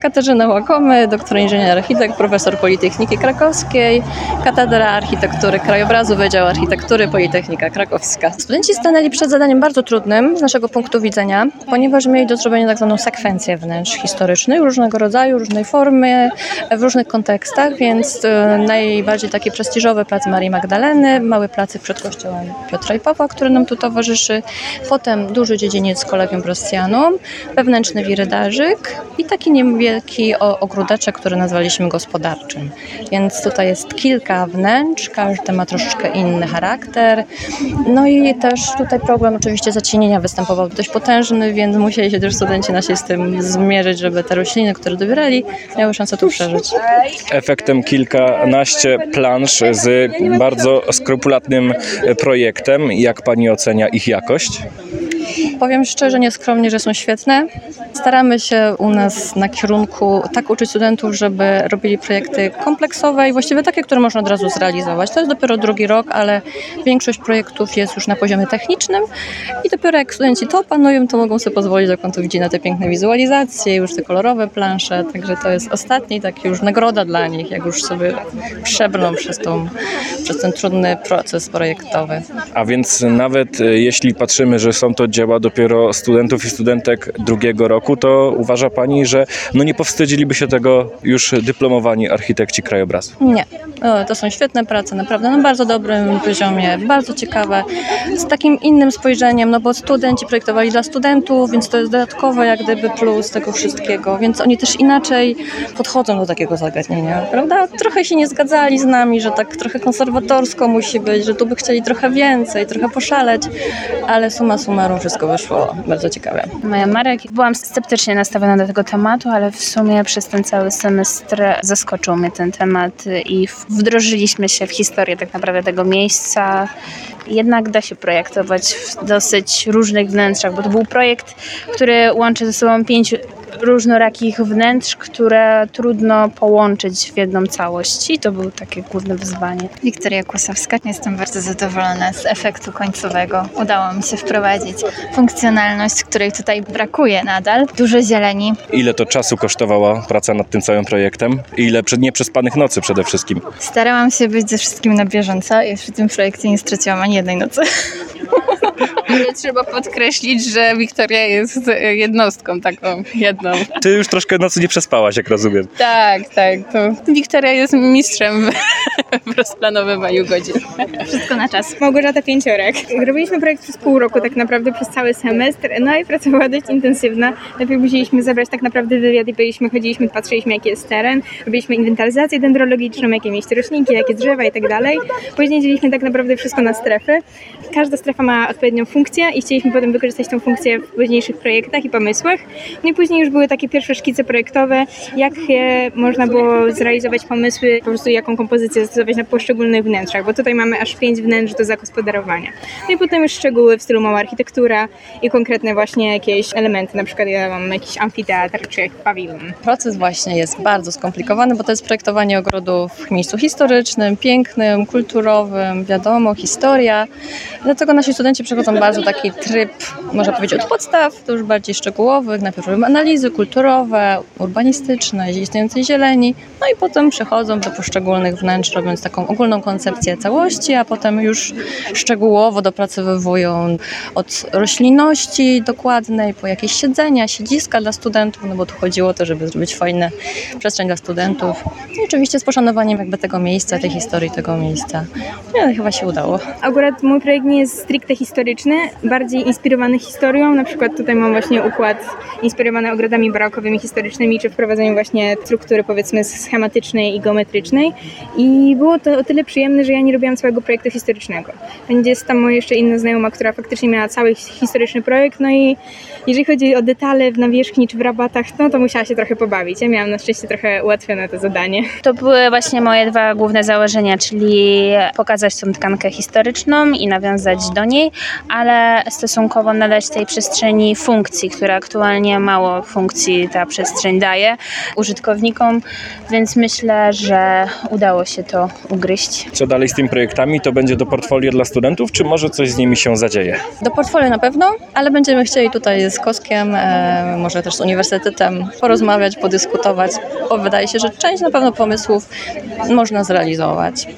Katarzyna Łakomy, doktor inżynier architekt, profesor Politechniki Krakowskiej, Katedra Architektury Krajobrazu, Wydział Architektury Politechnika Krakowska. Studenci stanęli przed zadaniem bardzo trudnym z naszego punktu widzenia, ponieważ mieli do zrobienia tak zwaną sekwencję wnętrz historycznych, różnego rodzaju, różnej formy, w różnych kontekstach, więc najbardziej taki prestiżowy plac Marii Magdaleny, mały placyk przed kościołem Piotra i Pawła, który nam tu towarzyszy, potem duży dziedziniec Collegium Brontianum, wewnętrzny wirydarzyk i taki niewielki ogródeczek, który nazwaliśmy gospodarczym. Więc tutaj jest kilka wnętrz, każdy ma troszeczkę inny charakter. No i też tutaj problem oczywiście zacienienia występował dość potężny, więc musieli się też studenci nasi z tym zmierzyć, żeby te rośliny, które dobierali, miały szansę tu przeżyć. Efektem kilkanaście plansz z bardzo skrupulatnym projektem. Jak pani ocenia ich jakość? Powiem szczerze, nieskromnie, że są świetne. Staramy się u nas na kierunku tak uczyć studentów, żeby robili projekty kompleksowe i właściwie takie, które można od razu zrealizować. To jest dopiero drugi rok, ale większość projektów jest już na poziomie technicznym i dopiero jak studenci to opanują, to mogą sobie pozwolić, jak on tu widzi, na te piękne wizualizacje, już te kolorowe plansze, także to jest ostatni taki już nagroda dla nich, jak już sobie przebrną przez ten trudny proces projektowy. A więc nawet jeśli patrzymy, że są to dzieła dopiero studentów i studentek drugiego roku, to uważa pani, że nie powstydziliby się tego już dyplomowani architekci krajobrazu? Nie. To są świetne prace, naprawdę na bardzo dobrym poziomie, bardzo ciekawe, z takim innym spojrzeniem, bo studenci projektowali dla studentów, więc to jest dodatkowe jak gdyby plus tego wszystkiego, więc oni też inaczej podchodzą do takiego zagadnienia, prawda? Trochę się nie zgadzali z nami, że tak trochę konserwatorsko musi być, że tu by chcieli trochę więcej, trochę poszaleć, ale summa summarum wszystko wyszło bardzo ciekawe. Moja Marek. Byłam sceptycznie nastawiona do tego tematu, ale w sumie przez ten cały semestr zaskoczył mnie ten temat i wdrożyliśmy się w historię tak naprawdę tego miejsca. Jednak da się projektować w dosyć różnych wnętrzach, bo to był projekt, który łączy ze sobą 5 różnorakich wnętrz, które trudno połączyć w jedną całość i to było takie główne wyzwanie. Wiktoria Kłosowska. Jestem bardzo zadowolona z efektu końcowego. Udało mi się wprowadzić funkcjonalność, której tutaj brakuje nadal. Dużo zieleni. Ile to czasu kosztowała praca nad tym całym projektem? I ile nieprzespanych nocy przede wszystkim? Starałam się być ze wszystkim na bieżąco i przy tym projekcie nie straciłam ani jednej nocy. Ale trzeba podkreślić, że Wiktoria jest jednostką taką jedną. Ty już troszkę nocy nie przespałaś, jak rozumiem. Tak. To Wiktoria jest mistrzem w rozplanowywaniu godzin. Wszystko na czas. Małgorzata Pięciorek. Robiliśmy projekt przez pół roku, tak naprawdę przez cały semestr, i praca była dość intensywna. Najpierw musieliśmy zebrać tak naprawdę wywiad i chodziliśmy, patrzyliśmy jaki jest teren, robiliśmy inwentaryzację dendrologiczną, jakie miejsce roślinki, jakie drzewa i tak dalej. Później dzieliliśmy tak naprawdę wszystko na strefy. Każda strefa ma odpowiednią funkcję i chcieliśmy potem wykorzystać tę funkcję w późniejszych projektach i pomysłach. I później już były takie pierwsze szkice projektowe, jak można było zrealizować pomysły, po prostu jaką kompozycję zastosować na poszczególnych wnętrzach, bo tutaj mamy aż 5 wnętrz do zagospodarowania. I potem już szczegóły w stylu mała architektura i konkretne właśnie jakieś elementy, na przykład ja mam jakiś amfiteatr czy pawilon. Proces właśnie jest bardzo skomplikowany, bo to jest projektowanie ogrodów w miejscu historycznym, pięknym, kulturowym, wiadomo, historia. Dlatego nasi studenci przechodzą bardzo taki tryb, można powiedzieć, od podstaw do już bardziej szczegółowych. Najpierw robią analizy kulturowe, urbanistyczne, istniejącej zieleni, i potem przechodzą do poszczególnych wnętrz, robiąc taką ogólną koncepcję całości, a potem już szczegółowo dopracowywują od roślinności dokładnej, po jakieś siedzenia, siedziska dla studentów, bo tu chodziło o to, żeby zrobić fajną przestrzeń dla studentów. I oczywiście z poszanowaniem jakby tego miejsca, tej historii tego miejsca. Chyba się udało. Akurat mój projekt nie jest stricte historyczny, bardziej inspirowany historią. Na przykład tutaj mam właśnie układ inspirowany ogrodami barokowymi, historycznymi, czy wprowadzeniem właśnie struktury powiedzmy schematycznej i geometrycznej. I było to o tyle przyjemne, że ja nie robiłam całego projektu historycznego. Jest tam moja jeszcze inna znajoma, która faktycznie miała cały historyczny projekt. I jeżeli chodzi o detale w nawierzchni czy w rabatach, to musiała się trochę pobawić. Ja miałam na szczęście trochę ułatwione to zadanie. To były właśnie moje 2 główne założenia, czyli pokazać tą tkankę historyczną i nawiązać do niej, ale stosunkowo nadać tej przestrzeni funkcji, która aktualnie mało funkcji ta przestrzeń daje użytkownikom, więc myślę, że udało się to ugryźć. Co dalej z tymi projektami? To będzie do portfolio dla studentów, czy może coś z nimi się zadzieje? Do portfolio na pewno, ale będziemy chcieli tutaj z KOSK-iem, może też z uniwersytetem porozmawiać, podyskutować, bo wydaje się, że część na pewno pomysłów można zrealizować.